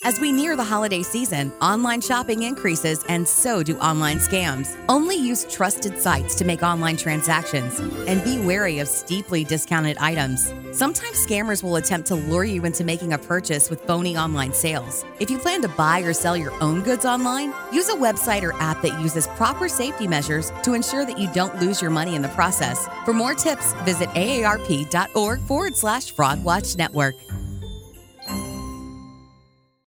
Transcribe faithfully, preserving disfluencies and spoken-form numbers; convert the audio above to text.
As we near the holiday season, online shopping increases and so do online scams. Only use trusted sites to make online transactions and be wary of steeply discounted items. Sometimes scammers will attempt to lure you into making a purchase with phony online sales. If you plan to buy or sell your own goods online, use a website or app that uses proper safety measures to ensure that you don't lose your money in the process. For more tips, visit aarp.org forward slash fraud watch network.